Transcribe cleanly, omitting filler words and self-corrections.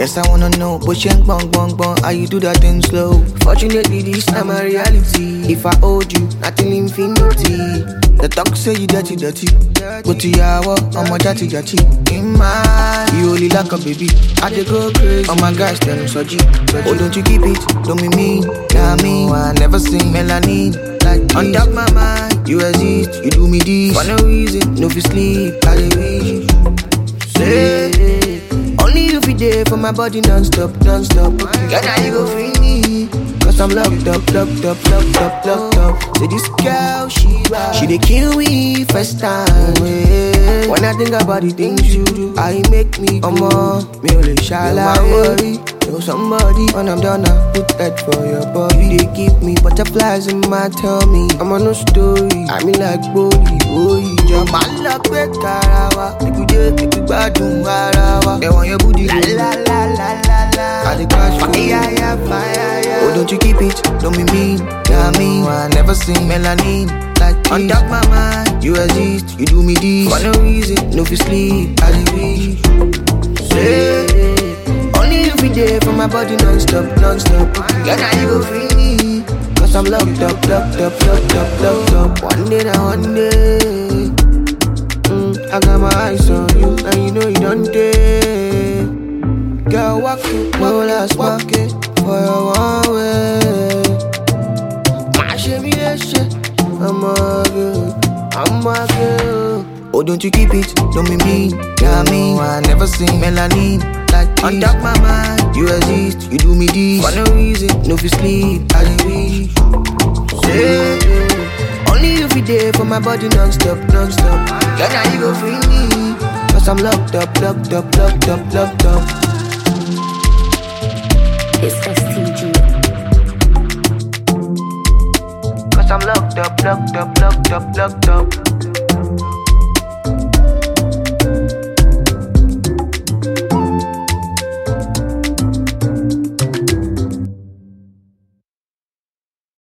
Yes, I wanna know, but she ain't bong bong bong. How you do that thing slow? Fortunately, this time my reality. If I hold you, nothing infinity. The talk say you dirty, dirty. But to yawa, I'm a dirty, dirty. In my, you only like a baby. I dey go crazy. Oh my gosh, tell him so G. Oh, don't you keep it? Don't be mean. Yeah, me, I never seen melanin like this. On top my mind, you exist. You do me this for no reason. No fi sleep, I dey wish. Say, only you fit there for my body non-stop, non-stop. Girl, now you go free me. Cause I'm locked up, locked up, locked up, locked up. Say this girl, she dey kill me first time. When I think about the things you do, I make me come on. Me only shall I worry. Know somebody when I'm done, I put that for your body. You they give me butterflies in my tummy. I'm on no story. I mean like body, oh yeah. Man like Karawa. Make you just make you bad do warawa. They want your booty, la la la la la la. I dey crash for you, yeah, fire, yeah. Oh, don't you keep it? Don't be mean, yeah me. I never seen melanin like this. On top my mind, you exist. You do me this for no reason, no fi sleep. I dey wish. Say. Only you be there for my body non-stop, non-stop. Yeah, now you go free me. Cause I'm locked up, locked up, locked up, locked up. One day now, one day. I got my eyes on you, and you know you don't dare. Girl, walk it, no last walk it. For your one way. My shimmy, that shit. I'm a girl, I'm a girl. Oh, don't you keep it, don't be mean. Yeah, me, I never seen melanin like this. On top my mind, you exist. You do me this for no reason, no fi sleep. I dey wish. Say, only you fit there for my body non-stop, non-stop. Yeah, now you go free me. Cause I'm locked up, locked up, locked up, locked up. It's STG. Cause I'm locked up, locked up, locked up, locked up.